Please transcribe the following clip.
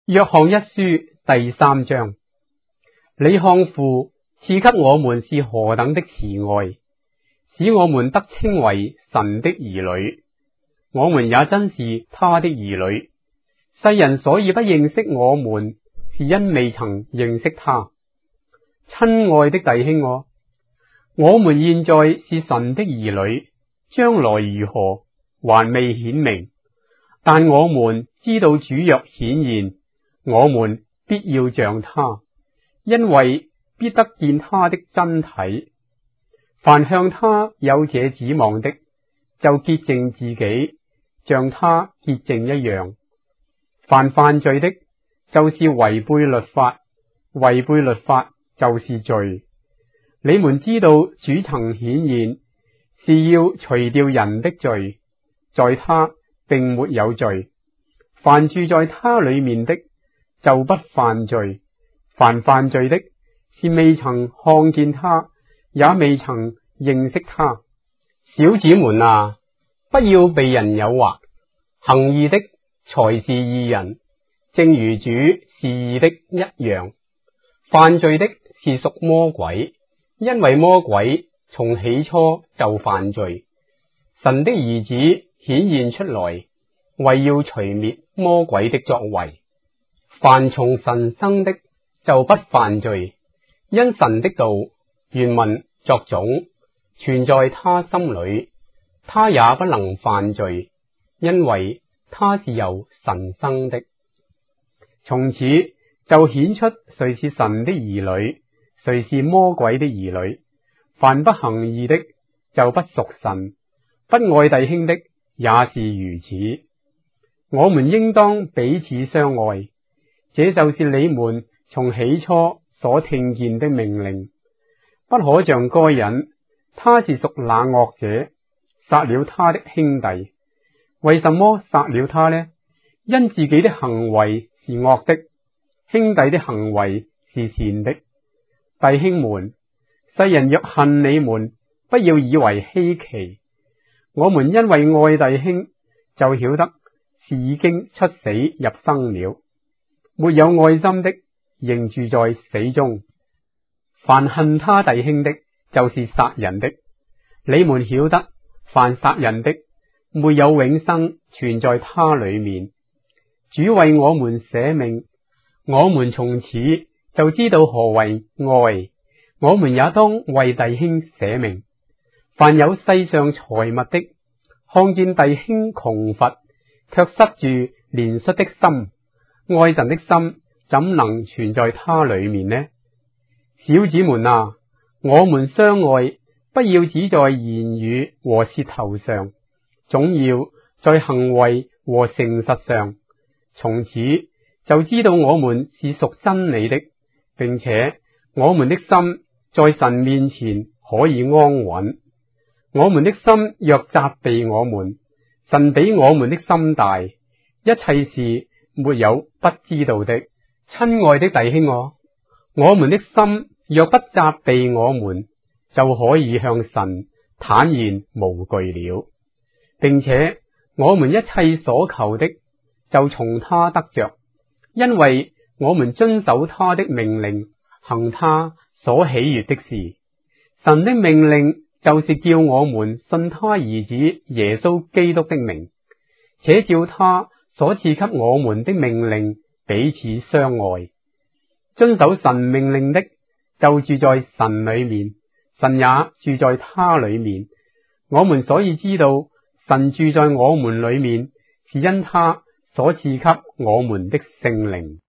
約翰一書第3章，你看父賜給我們是何等的慈愛，使我們得稱為神的兒女。我們也真是他的兒女。世人所以不認識我們，是因未曾認識他。親愛的弟兄，我們現在是神的兒女，將來如何還未顯明，但我們知道主若顯現，我們必要像他，因為必得見他的真體。凡向他有這指望的，就潔淨自己，像他潔淨一樣。凡犯罪的，就是違背律法，違背律法就是罪。你們知道主曾顯現，是要除掉人的罪，在他並沒有罪。凡住在他裡面的，就不犯罪。凡犯罪的，是未曾看見他，也未曾認識他。小子們啊，不要被人誘惑，行義的才是義人，正如主是義的一樣。犯罪的是屬魔鬼，因為魔鬼從起初就犯罪。神的兒子顯現出來，為要除滅魔鬼的作為。凡從神生的，就不犯罪，因神的道原文作種，存在他心裡，他也不能犯罪，因為他是由神生的。從此就顯出誰是神的兒女，誰是魔鬼的兒女。凡不行義的，就不屬神；不愛弟兄的，也是如此。我們應當彼此相愛，這就是你們從起初所聽見的命令。不可像該隱，他是屬那惡者，殺了他的兄弟。為什麼殺了他呢？因自己的行為是惡的，兄弟的行為是善的。弟兄們，世人若恨你們，不要以為稀奇。我們因為愛弟兄，就曉得是已經出死入生了。沒有愛心的，仍住在死中。凡恨他弟兄的，就是殺人的。你們曉得，凡殺人的，沒有永生存在他裡面。主為我們捨命，我們從此就知道何為愛。我們也當為弟兄捨命。凡有世上財物的，看見弟兄窮乏，卻塞住憐恤的心，愛神的心怎能存在他裡面呢？小子們啊，我們相愛，不要只在言語和舌頭上，總要在行為和誠實上。從此就知道我們是屬真理的，並且我們的心在神面前可以安穩。我們的心若責備我們，神比我們的心大，一切事沒有不知道的。親愛的弟兄，我們的心若不責備我們，就可以向神坦然無懼了，並且我們一切所求的就從他得着，因為我們遵守他的命令，行他所喜悅的事。神的命令就是叫我們信他兒子耶穌基督的名，且照他所賜給我們的命令彼此相愛。遵守神命令的，就住在神裡面，神也住在他裡面。我們所以知道神住在我們裡面，是因他所賜給我們的聖靈。